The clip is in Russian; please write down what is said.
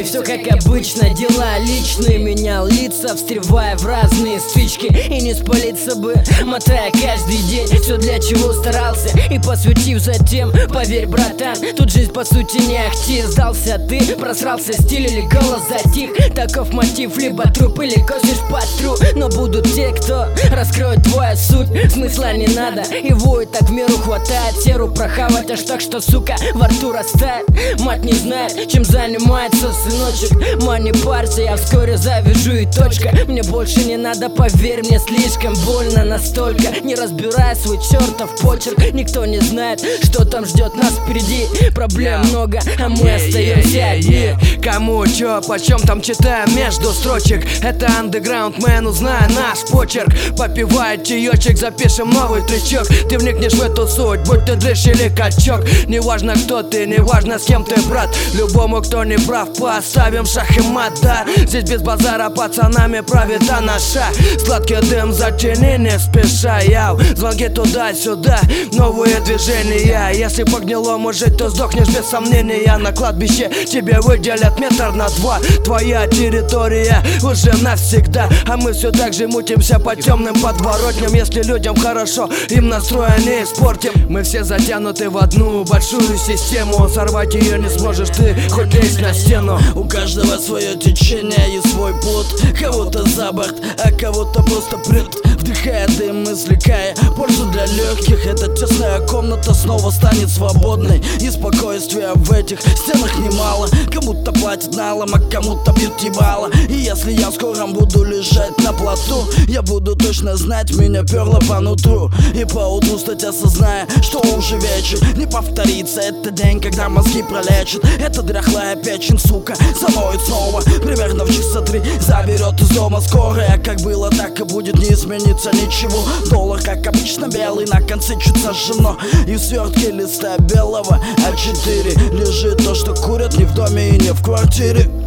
все как обычно, дела личные. Менял лица, встревая в разные стычки. И не спалиться бы, мотая каждый день. Все для чего старался и посвятив затем. Поверь, братан, тут жизнь по сути не ахти. Сдался ты, просрался стиль или голос затих. Таков мотив, либо труп или косишь под тру. Но будут те, кто раскроет твою суть. Смысла не надо, и воет так в меру хватает. Серу прохавать аж так, что, сука, во рту растает. Мать не знает, чем занимается сыночек. Мани парься, я вскоре завяжу и точка. Мне больше не надо, поверь мне, слишком больно настолько. Не разбирая свой чертов почерк, никто не знает, что там ждет нас впереди. Проблем много, а мы остаемся одни. Кому чё, почем там читаем между строчек. Это андеграунд, мэн, узнай наш почерк. Попивает чаечек, запишем новый тречок. Ты вникнешь в эту суть, будь ты дрыщ или качок. Неважно кто ты, неважно с кем ты, брат. Любому, кто не прав, поставим шах и мат, да. Здесь без базара пацанами правит наша. Сладкий дым затяни, не спеша, яу. Звонки туда-сюда, новые движения. Если по гнилому жить, то сдохнешь без сомнения. На кладбище тебе выделят метр на 2. Твоя территория уже навсегда. А мы все так же мутимся по темным подворотням. Если людям хорошо, им настроя не испортим. Мы все затянуты в одну большую систему. Сорвать ее не сможешь ты, хоть лезь на стену. У каждого свое течение и свой плод. Кого-то за борт, а кого-то просто прет. Вдыхая дым, извлекая пользу для легких. Эта тесная комната снова станет свободной. И спокойствия в этих стенах немало. Кому-то платят налом, а кому-то бьют ебало. И если я скоро буду лежать на плоту, я буду точно знать, меня перло по нутру. И поутру стать осозная, что уже вечер. Не повторится этот день, когда мозги пролечат. Эта дряхлая печень, сука, заноет снова. Примерно в часа 3 заберет из дома скорая. Как было, так и будет, не изменится ничего. Доллар, как обычно, белый, на конце чуть сожжено. И в свертке листа белого А4 лежит то, что курят не в доме и не в квартире.